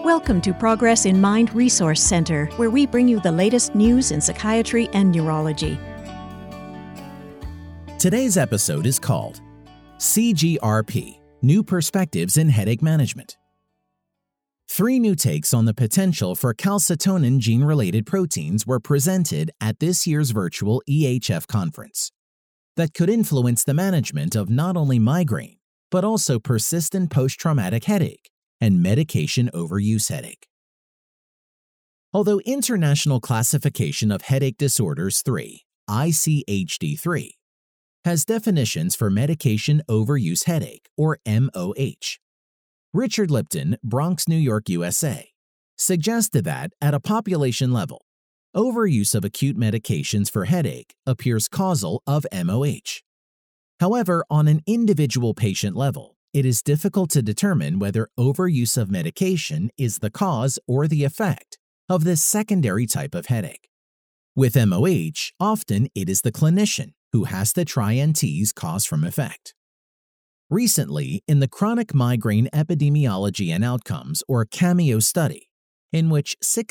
Welcome to Progress in Mind Resource Center, where we bring you the latest news in psychiatry and neurology. Today's episode is called CGRP, New Perspectives in Headache Management. 3 new takes on the potential for calcitonin gene-related proteins were presented at this year's virtual EHF conference that could influence the management of not only migraine, but also persistent post-traumatic headache and medication overuse headache. Although International Classification of Headache Disorders 3, ICHD-3, has definitions for medication overuse headache, or MOH, Richard Lipton, Bronx, New York, USA, suggested that, at a population level, overuse of acute medications for headache appears causal of MOH. However, on an individual patient level, it is difficult to determine whether overuse of medication is the cause or the effect of this secondary type of headache. With MOH, often it is the clinician who has to try and tease cause from effect. Recently, in the Chronic Migraine Epidemiology and Outcomes, or CAMEO study, in which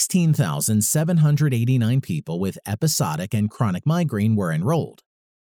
16,789 people with episodic and chronic migraine were enrolled,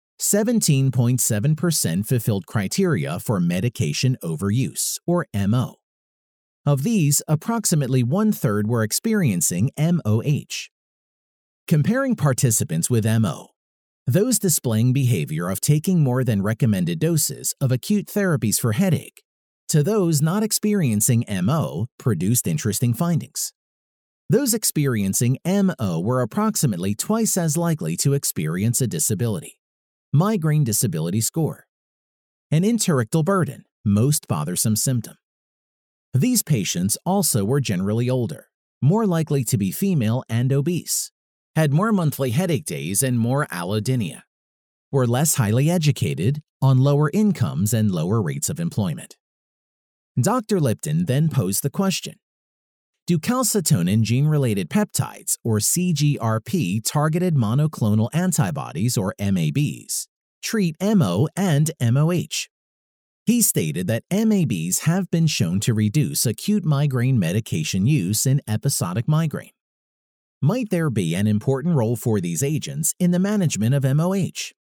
17.7% fulfilled criteria for medication overuse, or MO. Of these, approximately 1/3 were experiencing MOH. Comparing participants with MO, those displaying behavior of taking more than recommended doses of acute therapies for headache, to those not experiencing MO produced interesting findings. Those experiencing MO were approximately twice as likely to experience a disability, migraine disability score, an interictal burden, most bothersome symptom. These patients also were generally older, more likely to be female and obese, had more monthly headache days and more allodynia, were less highly educated, on lower incomes and lower rates of employment. Dr. Lipton then posed the question: do calcitonin gene-related peptides, or CGRP targeted monoclonal antibodies, or MABs, treat MO and MOH? He stated that MABs have been shown to reduce acute migraine medication use in episodic migraine. Might there be an important role for these agents in the management of MOH?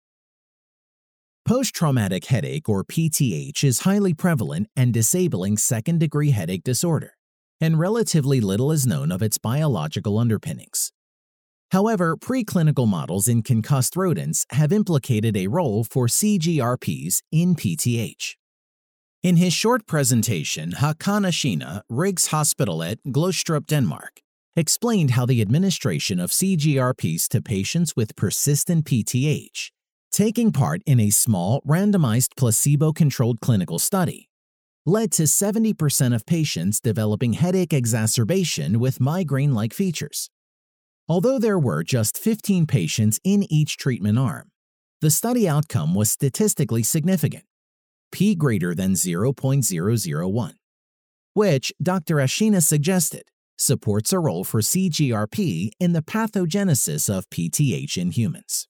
Post-traumatic headache, or PTH, is highly prevalent and disabling second-degree headache disorder, and relatively little is known of its biological underpinnings. However, preclinical models in concussed rodents have implicated a role for CGRPs in PTH. In his short presentation, Håkan Ashina, Rigshospitalet, Glostrup, Denmark, explained how the administration of CGRPs to patients with persistent PTH, taking part in a small, randomized, placebo-controlled clinical study, led to 70% of patients developing headache exacerbation with migraine-like features. Although there were just 15 patients in each treatment arm, the study outcome was statistically significant, p greater than 0.001, which Dr. Ashina suggested supports a role for CGRP in the pathogenesis of PTH in humans.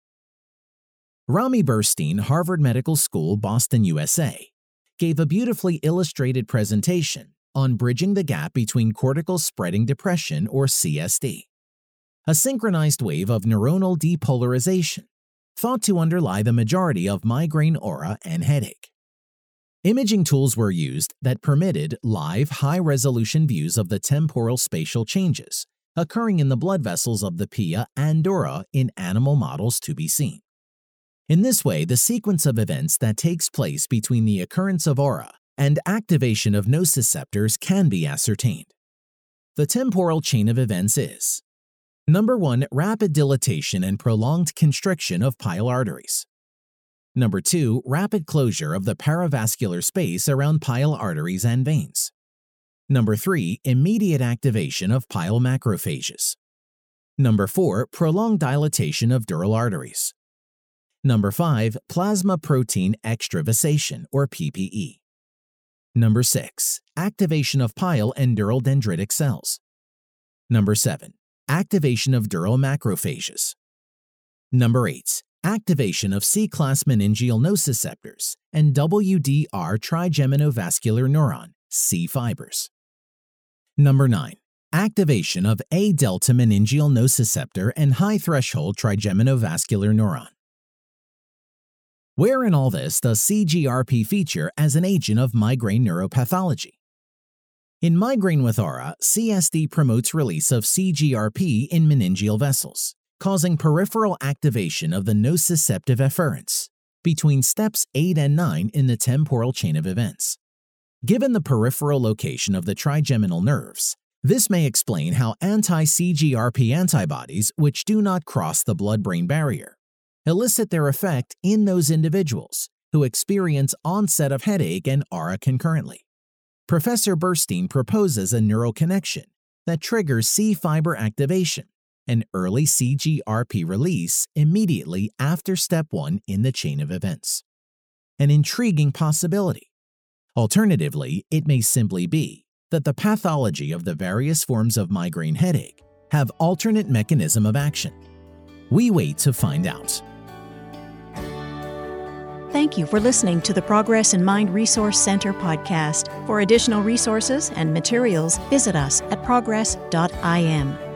Rami Burstein, Harvard Medical School, Boston, USA, gave a beautifully illustrated presentation on bridging the gap between cortical spreading depression, or CSD, a synchronized wave of neuronal depolarization thought to underlie the majority of migraine aura and headache. Imaging tools were used that permitted live, high-resolution views of the temporal spatial changes occurring in the blood vessels of the pia and dura in animal models to be seen. In this way, the sequence of events that takes place between the occurrence of aura and activation of nociceptors can be ascertained. The temporal chain of events is: Number 1, rapid dilatation and prolonged constriction of pile arteries. Number 2, rapid closure of the paravascular space around pile arteries and veins. Number 3, immediate activation of pile macrophages. Number 4, prolonged dilatation of dural arteries. Number 5, plasma protein extravasation, or PPE. Number 6, activation of pile and dural dendritic cells. Number 7, activation of dural macrophages. Number 8, activation of C-class meningeal nociceptors and WDR trigeminovascular neuron, C fibers. Number 9. Activation of A-delta meningeal nociceptor and high-threshold trigeminovascular neuron. Where in all this does CGRP feature as an agent of migraine neuropathology? In migraine with aura, CSD promotes release of CGRP in meningeal vessels, causing peripheral activation of the nociceptive efferents between steps 8 and 9 in the temporal chain of events. Given the peripheral location of the trigeminal nerves, this may explain how anti-CGRP antibodies, which do not cross the blood-brain barrier, elicit their effect in those individuals who experience onset of headache and aura concurrently. Professor Burstein proposes a neural connection that triggers C-fiber activation and early CGRP release immediately after step 1 in the chain of events. An intriguing possibility. Alternatively, it may simply be that the pathology of the various forms of migraine headache have alternate mechanism of action. We wait to find out. Thank you for listening to the Progress in Mind Resource Center podcast. For additional resources and materials, visit us at progress.im.